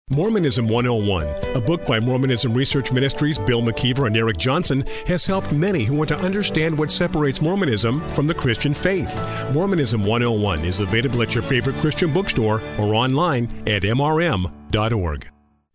Mormonism 101, a book by Mormonism Research Ministries' Bill McKeever and Eric Johnson, has helped many who want to understand what separates Mormonism from the Christian faith. Mormonism 101 is available at your favorite Christian bookstore or online at mrm.org.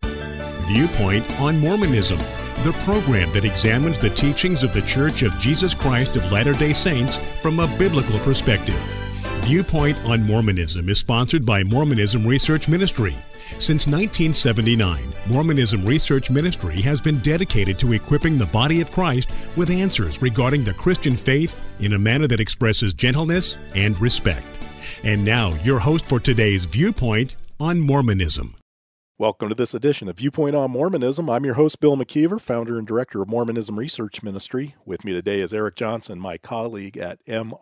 Viewpoint on Mormonism, the program that examines the teachings of the Church of Jesus Christ of Latter-day Saints from a biblical perspective. Viewpoint on Mormonism is sponsored by Mormonism Research Ministry. Since 1979, Mormonism Research Ministry has been dedicated to equipping the body of Christ with answers regarding the Christian faith in a manner that expresses gentleness and respect. And now, your host for today's Viewpoint on Mormonism. Welcome to this edition of Viewpoint on Mormonism. I'm your host, Bill McKeever, founder and director of Mormonism Research Ministry. With me today is Eric Johnson, my colleague at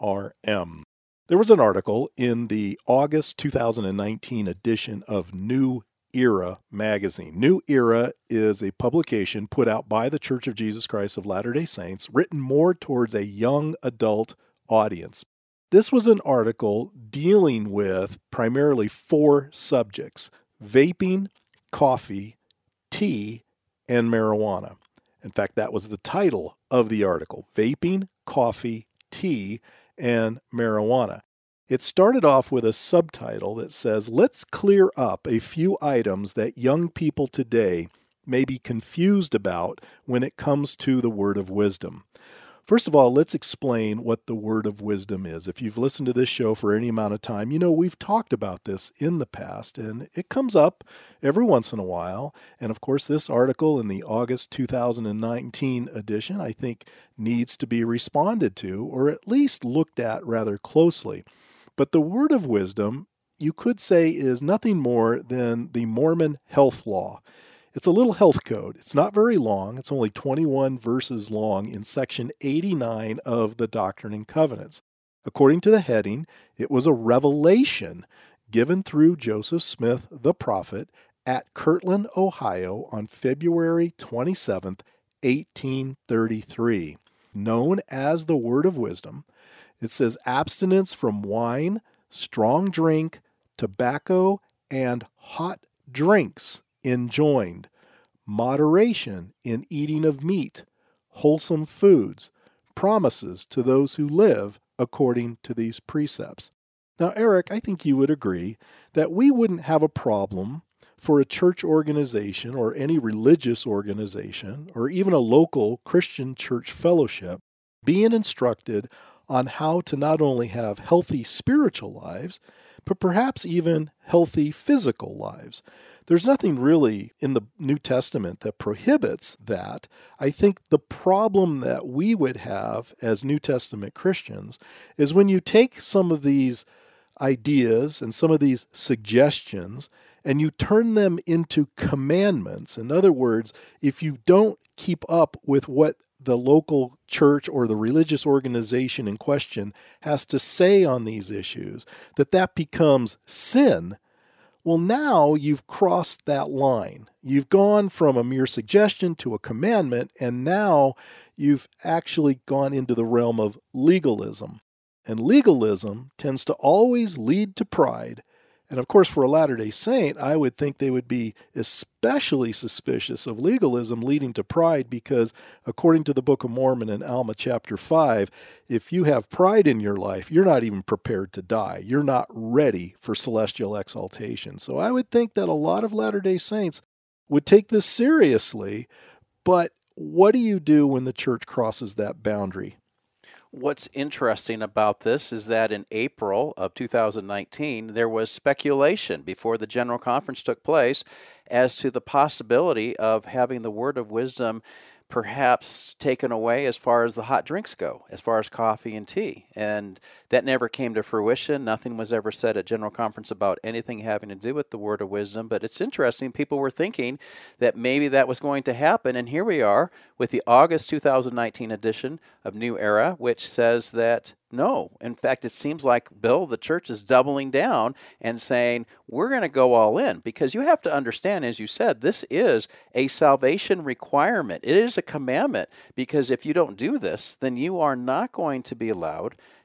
MRM. There was an article in the August 2019 edition of New Era magazine. New Era is a publication put out by the Church of Jesus Christ of Latter-day Saints, written more towards a young adult audience. This was an article dealing with primarily four subjects: vaping, coffee, tea, and marijuana. In fact, that was the title of the article: Vaping, Coffee, Tea, and Marijuana. It started off with a subtitle that says, "Let's clear up a few items that young people today may be confused about when it comes to the word of wisdom." First of all, let's explain what the word of wisdom is. If you've listened to this show for any amount of time, you know we've talked about this in the past, and it comes up every once in a while. And of course, this article in the August 2019 edition, I think, needs to be responded to, or at least looked at rather closely. But the word of wisdom, you could say, is nothing more than the Mormon health law. It's a little health code. It's not very long. It's only 21 verses long in section 89 of the Doctrine and Covenants. According to the heading, it was a revelation given through Joseph Smith, the prophet, at Kirtland, Ohio on February 27th, 1833, known as the Word of Wisdom. It says abstinence from wine, strong drink, tobacco, and hot drinks enjoined, moderation in eating of meat, wholesome foods, promises to those who live according to these precepts. Now, Eric, I think you would agree that we wouldn't have a problem for a church organization or any religious organization or even a local Christian church fellowship being instructed on how to not only have healthy spiritual lives, but perhaps even healthy physical lives. There's nothing really in the New Testament that prohibits that. I think the problem that we would have as New Testament Christians is when you take some of these ideas and some of these suggestions and you turn them into commandments. In other words, if you don't keep up with what the local church or the religious organization in question has to say on these issues, that becomes sin. Well, now you've crossed that line. You've gone from a mere suggestion to a commandment, and now you've actually gone into the realm of legalism. And legalism tends to always lead to pride. And of course, for a Latter-day Saint, I would think they would be especially suspicious of legalism leading to pride because, according to the Book of Mormon in Alma chapter 5, if you have pride in your life, you're not even prepared to die. You're not ready for celestial exaltation. So I would think that a lot of Latter-day Saints would take this seriously, but what do you do when the church crosses that boundary? What's interesting about this is that in April of 2019, there was speculation before the General Conference took place as to the possibility of having the Word of Wisdom perhaps taken away as far as the hot drinks go, as far as coffee and tea. And that never came to fruition. Nothing was ever said at General Conference about anything having to do with the Word of Wisdom. But it's interesting. People were thinking that maybe that was going to happen. And here we are with the August 2019 edition of New Era, which says that no. In fact, it seems like, Bill, the church is doubling down and saying, we're going to go all in. Because you have to understand, as you said, this is a salvation requirement. It is a commandment. Because if you don't do this, then you are not going to be allowed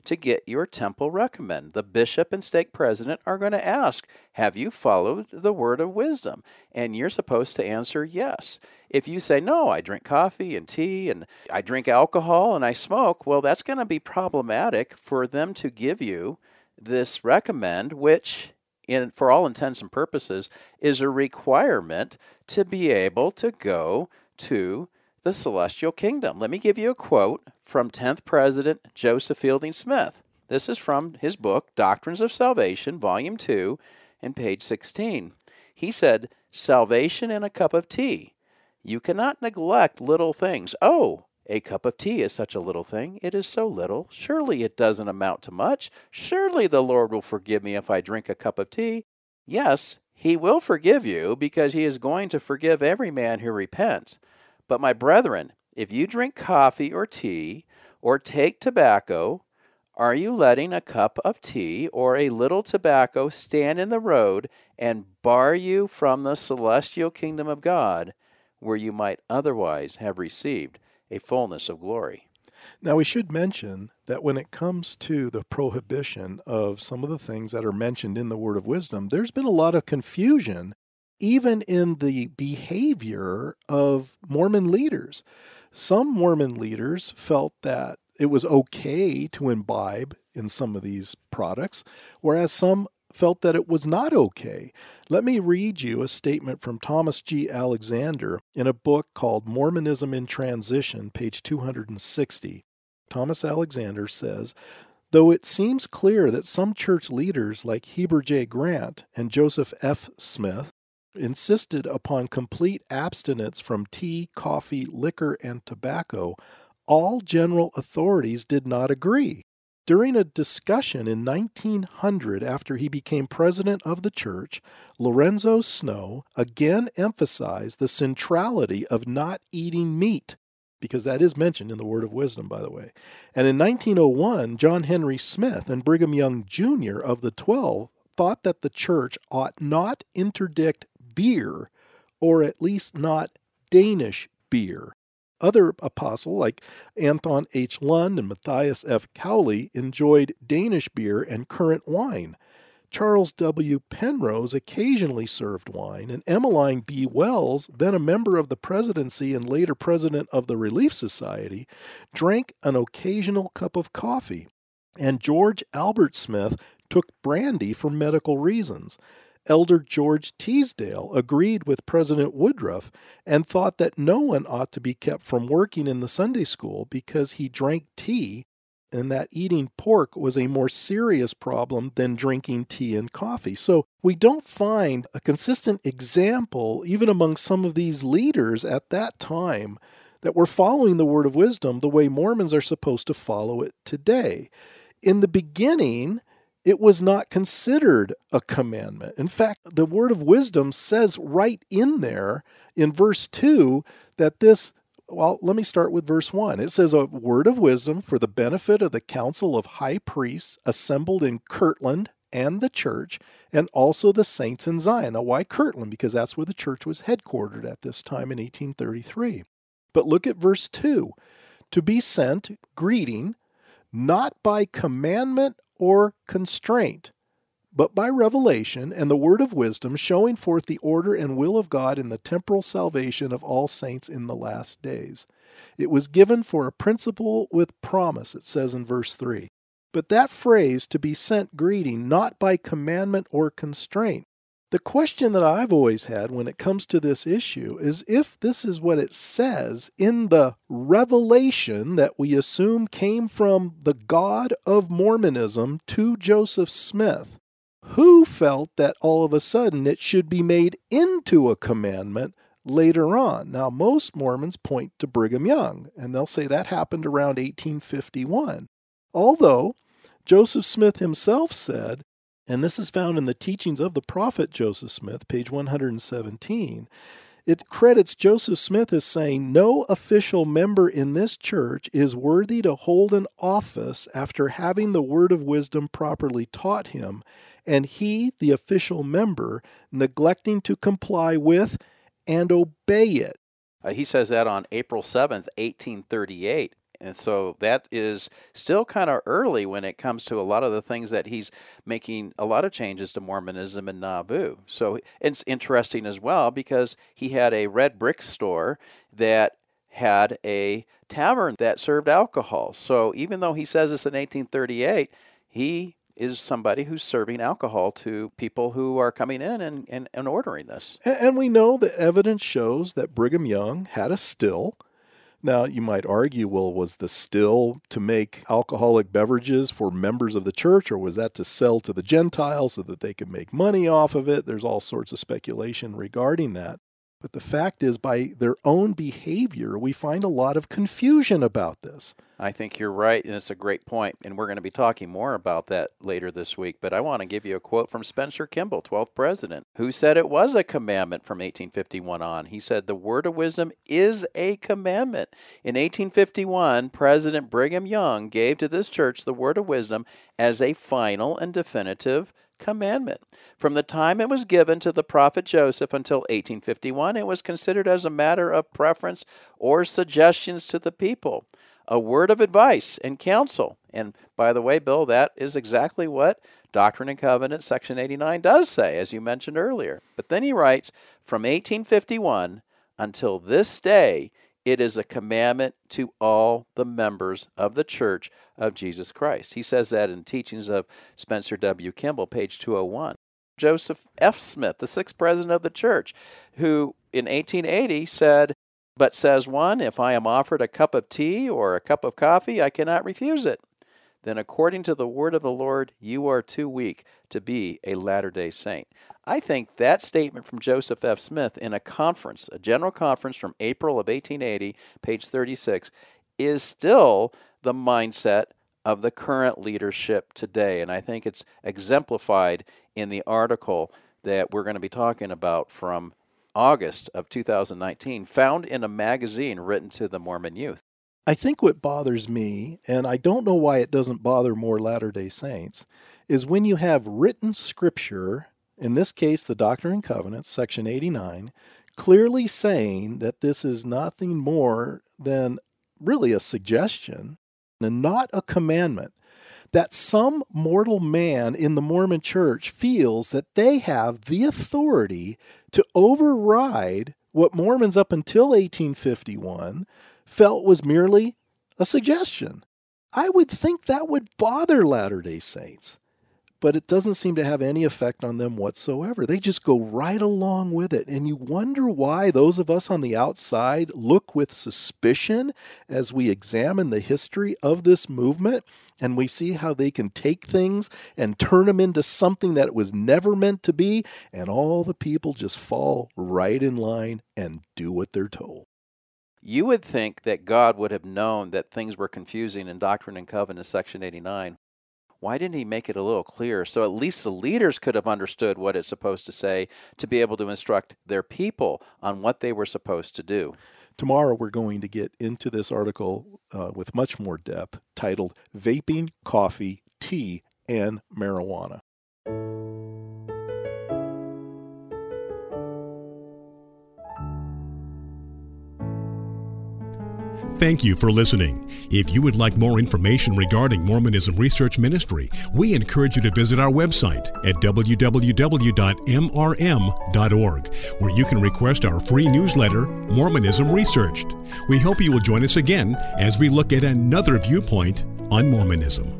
to get your temple recommend. The bishop and stake president are going to ask, have you followed the word of wisdom? And you're supposed to answer yes. If you say, no, I drink coffee and tea and I drink alcohol and I smoke, well, that's going to be problematic for them to give you this recommend, which for all intents and purposes is a requirement to be able to go to the celestial kingdom. Let me give you a quote from 10th President Joseph Fielding Smith. This is from his book, Doctrines of Salvation, Volume 2, and page 16. He said, "Salvation in a cup of tea. You cannot neglect little things. Oh, a cup of tea is such a little thing. It is so little. Surely it doesn't amount to much. Surely the Lord will forgive me if I drink a cup of tea." Yes, he will forgive you because he is going to forgive every man who repents. But my brethren, if you drink coffee or tea or take tobacco, are you letting a cup of tea or a little tobacco stand in the road and bar you from the celestial kingdom of God, where you might otherwise have received a fullness of glory? Now, we should mention that when it comes to the prohibition of some of the things that are mentioned in the Word of Wisdom, there's been a lot of confusion even in the behavior of Mormon leaders. Some Mormon leaders felt that it was okay to imbibe in some of these products, whereas some felt that it was not okay. Let me read you a statement from Thomas G. Alexander in a book called Mormonism in Transition, page 260. Thomas Alexander says, "Though it seems clear that some church leaders like Heber J. Grant and Joseph F. Smith insisted upon complete abstinence from tea, coffee, liquor, and tobacco, all general authorities did not agree. During a discussion in 1900 after he became president of the church, Lorenzo Snow again emphasized the centrality of not eating meat," because that is mentioned in the Word of Wisdom, by the way. And in 1901, John Henry Smith and Brigham Young Jr. of the 12 thought that the church ought not interdict beer, or at least not Danish beer. Other apostles like Anthon H. Lund and Matthias F. Cowley enjoyed Danish beer and currant wine. Charles W. Penrose occasionally served wine, and Emmeline B. Wells, then a member of the presidency and later president of the Relief Society, drank an occasional cup of coffee. And George Albert Smith took brandy for medical reasons. Elder George Teasdale agreed with President Woodruff and thought that no one ought to be kept from working in the Sunday school because he drank tea, and that eating pork was a more serious problem than drinking tea and coffee. So we don't find a consistent example, even among some of these leaders at that time, that were following the Word of Wisdom the way Mormons are supposed to follow it today. In the beginning, it was not considered a commandment. In fact, the Word of Wisdom says right in there in verse 2 that this, well, let me start with verse 1. It says, "A word of wisdom for the benefit of the council of high priests assembled in Kirtland and the church, and also the saints in Zion." Now, why Kirtland? Because that's where the church was headquartered at this time in 1833. But look at verse 2. "To be sent, greeting, not by commandment or constraint, but by revelation and the word of wisdom, showing forth the order and will of God in the temporal salvation of all saints in the last days." It was given for a principle with promise, it says in verse 3. But that phrase, "to be sent greeting, not by commandment or constraint," the question that I've always had when it comes to this issue is if this is what it says in the revelation that we assume came from the God of Mormonism to Joseph Smith, who felt that all of a sudden it should be made into a commandment later on? Now, most Mormons point to Brigham Young, and they'll say that happened around 1851. Although Joseph Smith himself said, and this is found in the Teachings of the Prophet Joseph Smith, page 117, it credits Joseph Smith as saying, "No official member in this church is worthy to hold an office after having the word of wisdom properly taught him, and he, the official member, neglecting to comply with and obey it." He says that on April 7th, 1838. And so that is still kind of early when it comes to a lot of the things that he's making a lot of changes to Mormonism in Nauvoo. So it's interesting as well because he had a red brick store that had a tavern that served alcohol. So even though he says this in 1838, he is somebody who's serving alcohol to people who are coming in and ordering this. And we know that evidence shows that Brigham Young had a still. Now, you might argue, well, was the still to make alcoholic beverages for members of the church, or was that to sell to the Gentiles so that they could make money off of it? There's all sorts of speculation regarding that. But the fact is, by their own behavior, we find a lot of confusion about this. I think you're right, and it's a great point, and we're going to be talking more about that later this week. But I want to give you a quote from Spencer Kimball, 12th president, who said it was a commandment from 1851 on. He said, "The word of wisdom is a commandment." In 1851, President Brigham Young gave to this church the word of wisdom as a final and definitive commandment. From the time it was given to the prophet Joseph until 1851, it was considered as a matter of preference or suggestions to the people, a word of advice and counsel. And by the way, Bill, that is exactly what Doctrine and Covenants, Section 89 does say, as you mentioned earlier. But then he writes, from 1851 until this day, it is a commandment to all the members of the Church of Jesus Christ. He says that in Teachings of Spencer W. Kimball, page 201. Joseph F. Smith, the 6th president of the church, who in 1880 said, "But says one, if I am offered a cup of tea or a cup of coffee, I cannot refuse it. Then according to the word of the Lord, you are too weak to be a Latter-day Saint." I think that statement from Joseph F. Smith in a conference, a general conference from April of 1880, page 36, is still the mindset of the current leadership today. And I think it's exemplified in the article that we're going to be talking about from August of 2019, found in a magazine written to the Mormon youth. I think what bothers me, and I don't know why it doesn't bother more Latter-day Saints, is when you have written scripture, in this case the Doctrine and Covenants, Section 89, clearly saying that this is nothing more than really a suggestion and not a commandment, that some mortal man in the Mormon Church feels that they have the authority to override what Mormons up until 1851 felt was merely a suggestion. I would think that would bother Latter-day Saints, but it doesn't seem to have any effect on them whatsoever. They just go right along with it, and you wonder why those of us on the outside look with suspicion as we examine the history of this movement, and we see how they can take things and turn them into something that it was never meant to be, and all the people just fall right in line and do what they're told. You would think that God would have known that things were confusing in Doctrine and Covenants, Section 89. Why didn't he make it a little clearer so at least the leaders could have understood what it's supposed to say to be able to instruct their people on what they were supposed to do? Tomorrow we're going to get into this article with much more depth, titled Vaping, Coffee, Tea, and Marijuana. Thank you for listening. If you would like more information regarding Mormonism Research Ministry, we encourage you to visit our website at www.mrm.org, where you can request our free newsletter, Mormonism Researched. We hope you will join us again as we look at another viewpoint on Mormonism.